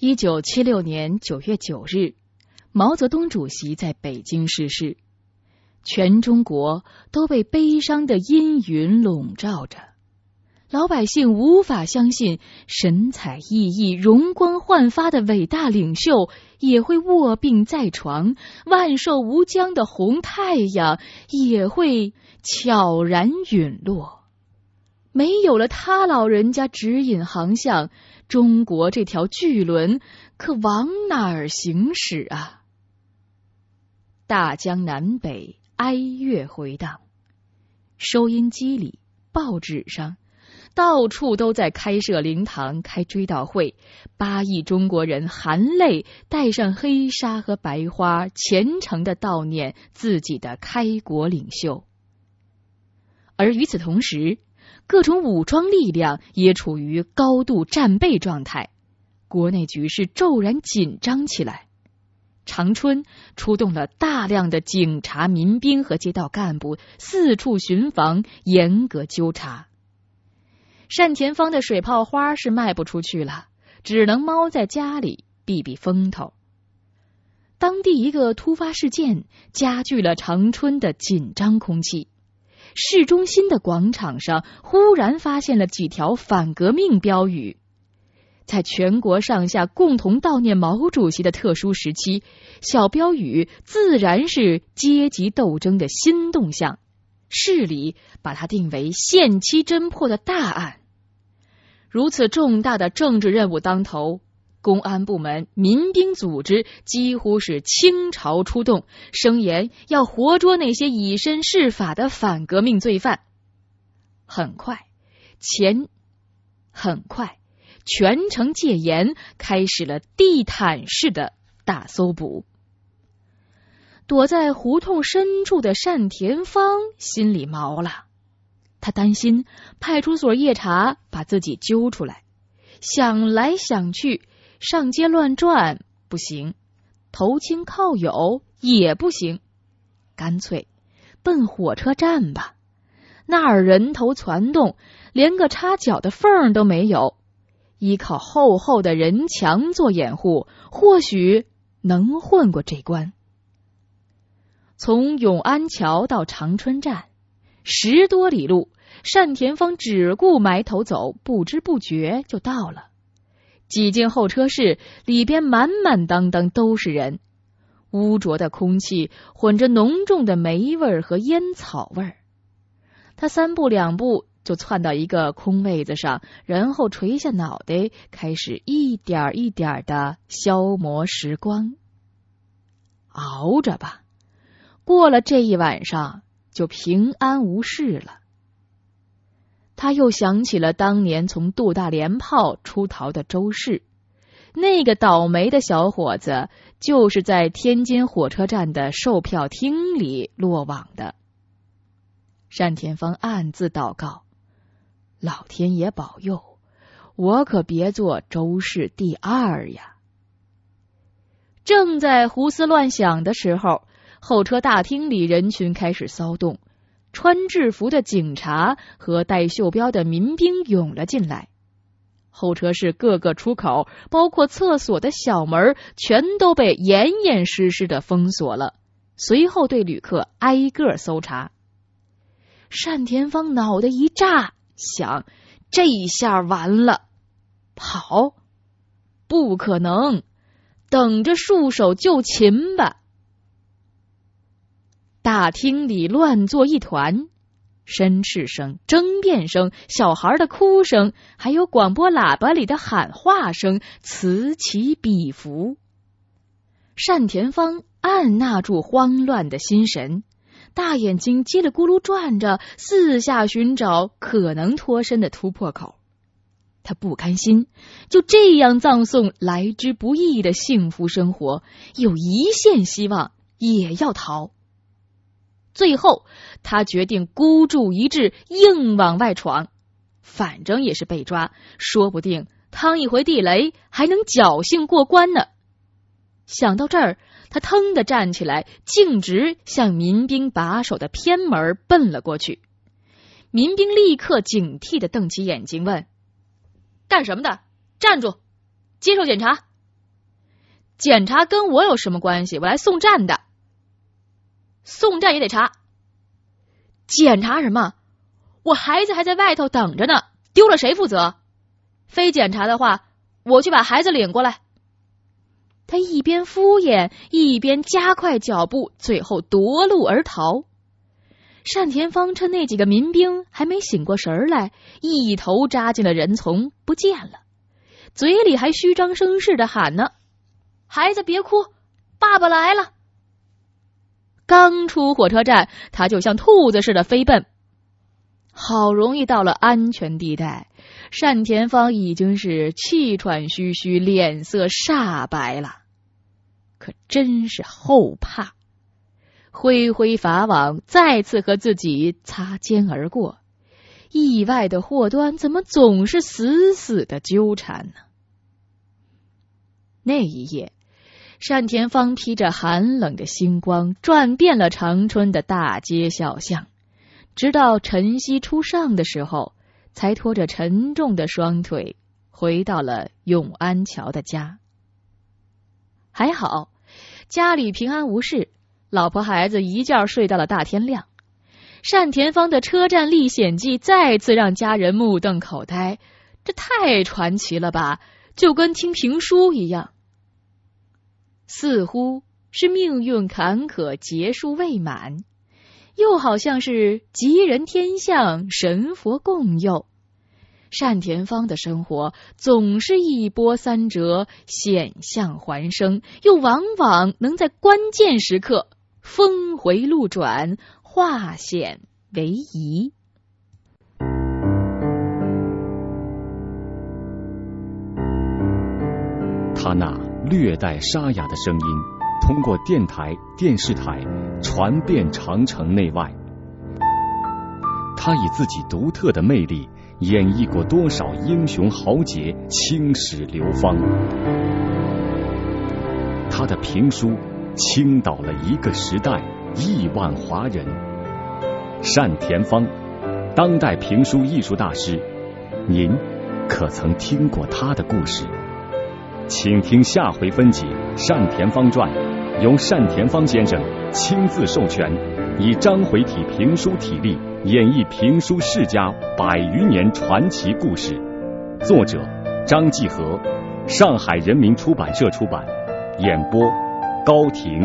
1976年9月9日，毛泽东主席在北京逝世，全中国都被悲伤的阴云笼罩着。老百姓无法相信神采奕奕、容光焕发的伟大领袖也会卧病在床，万寿无疆的红太阳也会悄然陨落。没有了他老人家指引航向，中国这条巨轮可往哪儿行驶啊？大江南北，哀乐回荡，收音机里、报纸上到处都在开设灵堂、开追悼会，8亿中国人含泪带上黑纱和白花，虔诚地悼念自己的开国领袖。而与此同时，各种武装力量也处于高度战备状态，国内局势骤然紧张起来。长春出动了大量的警察、民兵和街道干部，四处巡防，严格纠察。单田芳的水泡花是卖不出去了，只能猫在家里避避风头。当地一个突发事件加剧了长春的紧张空气。市中心的广场上忽然发现了几条反革命标语。在全国上下共同悼念毛主席的特殊时期，小标语自然是阶级斗争的新动向，市里把它定为限期侦破的大案。如此重大的政治任务当头，公安部门、民兵组织几乎是倾巢出动，声言要活捉那些以身试法的反革命罪犯。很快，全城戒严，开始了地毯式的大搜捕。躲在胡同深处的单田芳心里毛了，他担心派出所夜查把自己揪出来，想来想去，上街乱转不行，投亲靠友也不行，干脆奔火车站吧，那儿人头攒动，连个插脚的缝都没有，依靠厚厚的人墙做掩护，或许能混过这关。从永安桥到长春站10多里路，单田芳只顾埋头走，不知不觉就到了。挤进候车室，里边满满当当都是人，污浊的空气混着浓重的霉味和烟草味。他3步2步就窜到一个空位子上，然后垂下脑袋，开始一点一点的消磨时光。熬着吧，过了这一晚上就平安无事了。他又想起了当年从杜大连炮出逃的周氏，那个倒霉的小伙子就是在天津火车站的售票厅里落网的。单田芳暗自祷告，老天爷保佑，我可别做周氏第2呀。正在胡思乱想的时候，候车大厅里人群开始骚动，穿制服的警察和带袖标的民兵涌了进来。候车室各个出口，包括厕所的小门，全都被严严实实的封锁了，随后对旅客挨个搜查。单田芳脑袋一炸，想这下完了，跑不可能，等着束手就擒吧。大厅里乱作一团，申斥声、争辩声、小孩的哭声，还有广播喇叭里的喊话声，此起彼伏。单田芳按捺住慌乱的心神，大眼睛叽里咕噜转着，四下寻找可能脱身的突破口。他不甘心就这样葬送来之不易的幸福生活，有一线希望也要逃。最后他决定孤注一掷，硬往外闯，反正也是被抓，说不定趟一回地雷还能侥幸过关呢。想到这儿，他腾地站起来，径直向民兵把守的偏门奔了过去。民兵立刻警惕地瞪起眼睛问：干什么的？站住，接受检查， 检查跟我有什么关系？我来送站的。送站也得查。检查什么？我孩子还在外头等着呢，丢了谁负责？非检查的话，我去把孩子领过来。他一边敷衍，一边加快脚步，最后夺路而逃。单田芳趁那几个民兵还没醒过神来，一头扎进了人丛，不见了，嘴里还虚张声势地喊呢：孩子别哭，爸爸来了。刚出火车站，他就像兔子似的飞奔。好容易到了安全地带，单田芳已经是气喘吁吁，脸色煞白了。可真是后怕，挥挥法网，再次和自己擦肩而过。意外的祸端怎么总是死死的纠缠呢？那一夜，单田芳披着寒冷的星光，转遍了长春的大街小巷，直到晨曦初上的时候，才拖着沉重的双腿回到了永安桥的家。还好，家里平安无事，老婆孩子一觉睡到了大天亮。单田芳的车站历险记再次让家人目瞪口呆，这太传奇了吧，就跟听评书一样。似乎是命运坎坷结束未满，又好像是吉人天相，神佛共佑。单田芳的生活总是一波三折，险象环生，又往往能在关键时刻峰回路转，化险为夷。 他那略带沙哑的声音通过电台、电视台传遍长城内外。他以自己独特的魅力演绎过多少英雄豪杰，青史流芳。他的评书倾倒了一个时代，亿万华人。单田芳，当代评书艺术大师，您可曾听过他的故事？请听下回分解《单田芳传》，由单田芳先生亲自授权，以章回体评书体例演绎评书世家100余年传奇故事。作者张继和，上海人民出版社出版。演播高婷。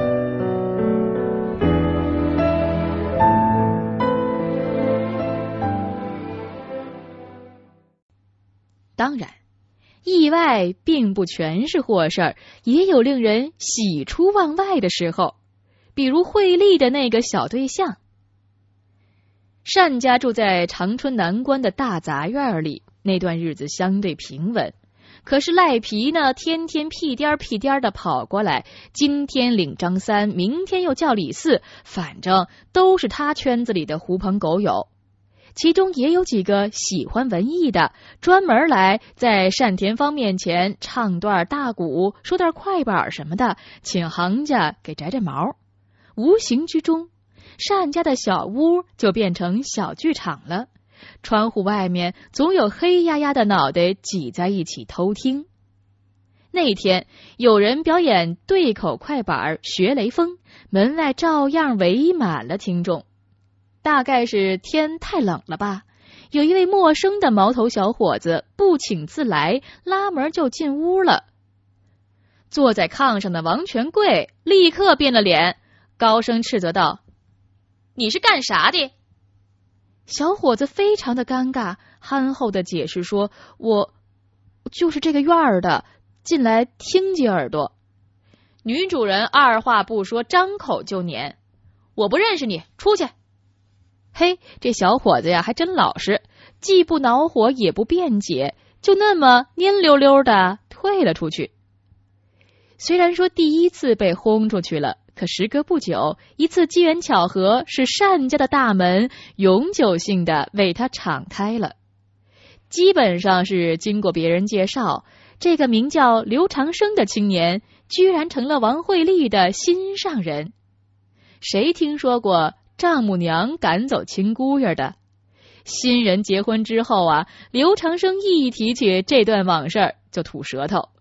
当然，意外并不全是祸事儿，也有令人喜出望外的时候，比如惠利的那个小对象。单家住在长春南关的大杂院里，那段日子相对平稳。可是赖皮呢，天天屁颠屁颠的跑过来，今天领张三，明天又叫李四，反正都是他圈子里的狐朋狗友。其中也有几个喜欢文艺的，专门来在单田芳面前唱段大鼓，说段快板什么的，请行家给摘摘毛。无形之中，单家的小屋就变成小剧场了。窗户外面总有黑压压的脑袋挤在一起偷听。那天有人表演对口快板学雷锋，门外照样围满了听众。大概是天太冷了吧，有一位陌生的毛头小伙子不请自来，拉门就进屋了。坐在炕上的王权贵立刻变了脸，高声斥责道：你是干啥的？小伙子非常的尴尬，憨厚的解释说：我就是这个院儿的，进来听几耳朵。女主人二话不说，张口就撵：我不认识你，出去！嘿，这小伙子呀还真老实，既不恼火也不辩解，就那么蔫溜溜的退了出去。虽然说第一次被轰出去了，可时隔不久，一次机缘巧合，使单家的大门永久性的为他敞开了。基本上是经过别人介绍，这个名叫刘长生的青年居然成了王惠利的心上人。谁听说过丈母娘赶走亲姑爷的？新人结婚之后啊，刘长生一提起这段往事就吐舌头。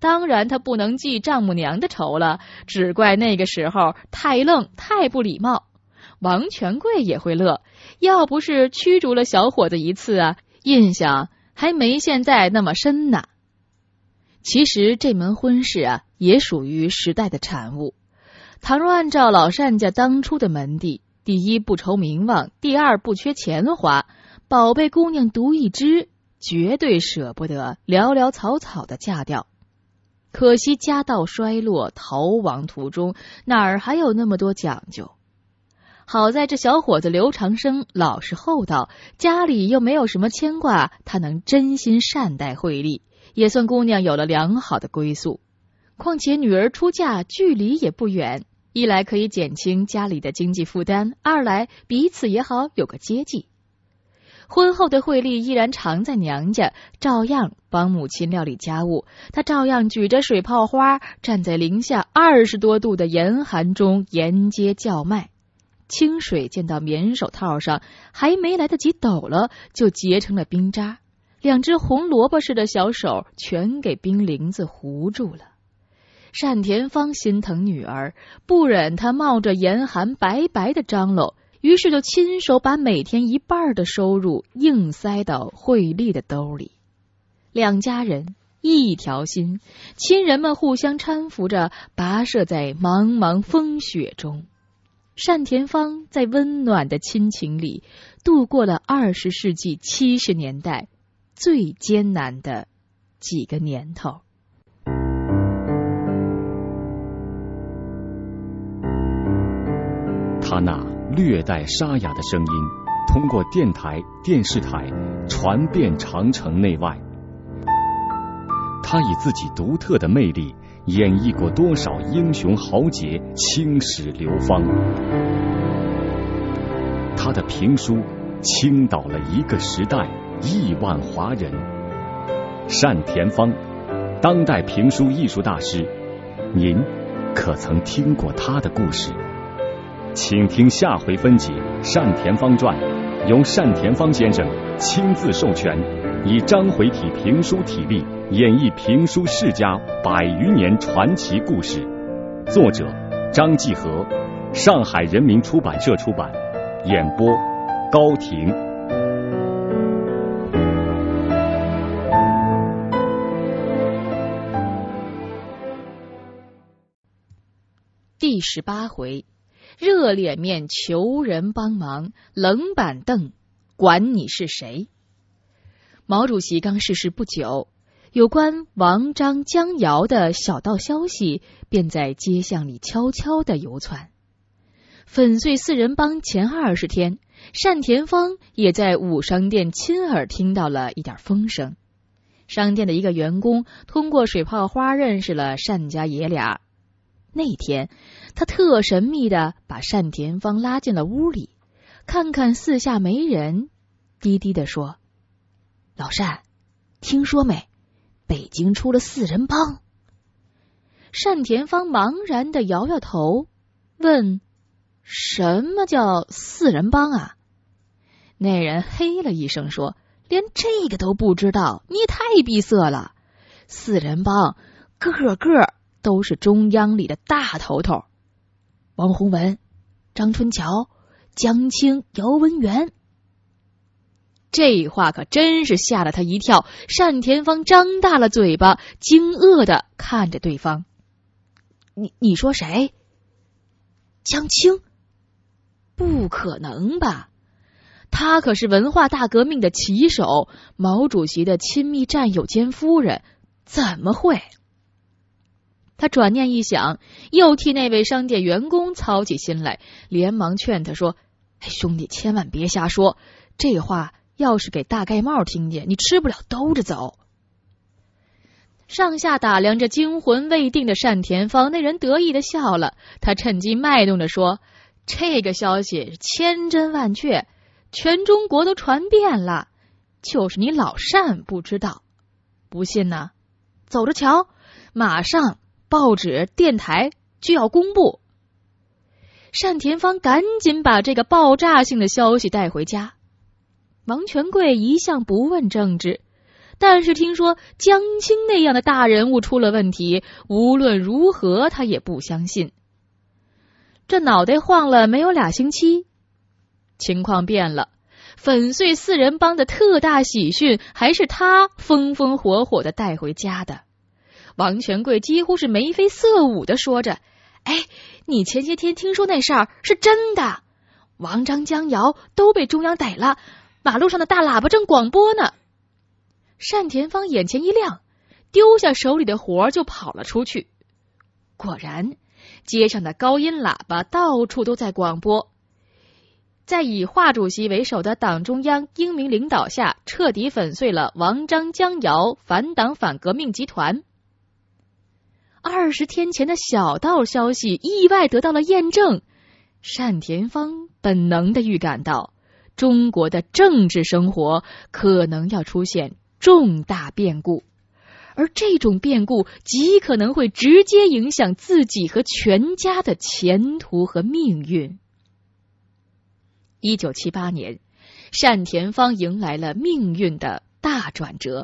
当然他不能记丈母娘的仇了，只怪那个时候太愣太不礼貌。王权贵也会乐，要不是驱逐了小伙子一次啊，印象还没现在那么深呢。其实这门婚事啊，也属于时代的产物。倘若按照老单家当初的门第，第一不愁名望，第二不缺钱花，宝贝姑娘独一只，绝对舍不得潦潦草草的嫁掉。可惜家道衰落，逃亡途中哪儿还有那么多讲究。好在这小伙子刘长生老实厚道，家里又没有什么牵挂，他能真心善待惠丽，也算姑娘有了良好的归宿。况且女儿出嫁距离也不远，一来可以减轻家里的经济负担，二来彼此也好有个接济。婚后的惠丽依然常在娘家，照样帮母亲料理家务，她照样举着水泡花，站在零下20多度的严寒中沿街叫卖。清水溅到棉手套上，还没来得及抖了，就结成了冰渣，两只红萝卜似的小手全给冰凌子糊住了。单田芳心疼女儿，不忍她冒着严寒白白的张罗，于是就亲手把每天1半的收入硬塞到惠丽的兜里。两家人一条心，亲人们互相搀扶着跋涉在茫茫风雪中。单田芳在温暖的亲情里度过了20世纪70年代最艰难的几个年头。 他那略带沙哑的声音通过电台、电视台传遍长城内外。他以自己独特的魅力演绎过多少英雄豪杰、青史流芳。他的评书倾倒了一个时代，亿万华人。单田芳，当代评书艺术大师，您可曾听过他的故事？请听下回分解《单田芳传》，由单田芳先生亲自授权，以章回体评书体例演绎评书世家100余年传奇故事。作者张继和，上海人民出版社出版。演播高婷。 第18回，热脸面求人帮忙，冷板凳管你是谁。毛主席刚逝世不久，有关王张江姚的小道消息便在街巷里悄悄地游窜。粉碎四人帮前20天，单田芳也在武商店亲耳听到了一点风声。商店的一个员工通过水泡花认识了单家爷俩。那天他特神秘地把单田芳拉进了屋里，看看四下没人，低低地说：老单，听说没？北京出了四人帮。单田芳茫然地摇摇头，问：什么叫四人帮啊？那人嘿了一声说：连这个都不知道，你也太闭塞了。四人帮个个都是中央里的大头头，王洪文、张春桥、江青、姚文元。这话可真是吓了他一跳，单田芳张大了嘴巴，惊愕地看着对方。你说谁？江青？不可能吧，他可是文化大革命的旗手，毛主席的亲密战友兼夫人，怎么会？他转念一想，又替那位商店员工操起心来，连忙劝他说：兄弟，千万别瞎说，这话要是给大盖帽听见，你吃不了兜着走。上下打量着惊魂未定的单田芳，那人得意地笑了，他趁机卖弄着说：这个消息千真万确，全中国都传遍了，就是你老单不知道。不信呢，走着瞧，马上报纸电台就要公布。单田芳赶紧把这个爆炸性的消息带回家。王权贵一向不问政治， 但是听说江青那样的大人物出了问题，无论如何他也不相信。这脑袋晃了没有2星期，情况变了，粉碎4人帮的特大喜讯还是他风风火火的带回家的。王权贵几乎是眉飞色舞的说着，哎，你前些天听说那事儿是真的，王章江瑶都被中央逮了，马路上的大喇叭正广播呢。单田芳眼前一亮，丢下手里的活就跑了出去。果然，街上的高音喇叭到处都在广播，在以华主席为首的党中央英明领导下，彻底粉碎了王章江瑶反党反革命集团。20天前的小道消息意外得到了验证，单田芳本能地预感到，中国的政治生活可能要出现重大变故，而这种变故极可能会直接影响自己和全家的前途和命运。1978年，单田芳迎来了命运的大转折。